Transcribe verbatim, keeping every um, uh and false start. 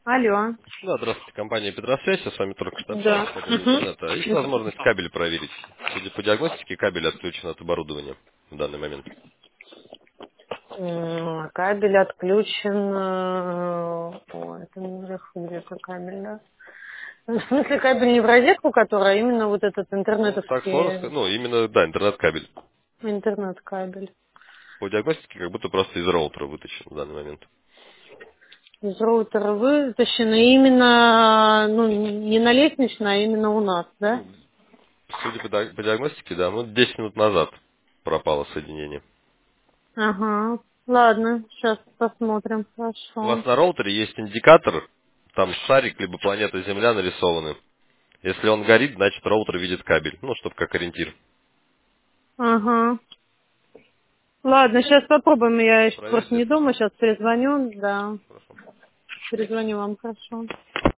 Алло. Да, здравствуйте, компания Петросвязь, я с вами только что общался Да. по поводу интернета. Есть Угу. возможность кабель проверить? Судя по диагностике, кабель отключен от оборудования в данный момент. М, Кабель отключен. э, О, это наверху где-то кабель, да? Ну, в смысле, кабель не в розетку, которая, а именно вот этот Ну, так сложно сказать. интернетовский Ну, именно, да, интернет-кабель. интернет-кабель. По диагностике как будто просто из роутера вытащен в данный момент. Из роутера вытащено именно, ну, не на лестничной, а именно у нас, да? Ну, судя по, ди- по диагностике, да, ну, десять минут назад пропало соединение. Ага. Ладно, сейчас посмотрим, У вас хорошо. на роутере есть индикатор, там шарик, либо планета Земля нарисованы. Если он горит, значит роутер видит кабель, ну, чтобы как ориентир. Ага. Ладно, сейчас попробуем. Я еще просто Проверьте, не если дома, что. сейчас перезвоню, да. Хорошо. Перезвоню вам, хорошо.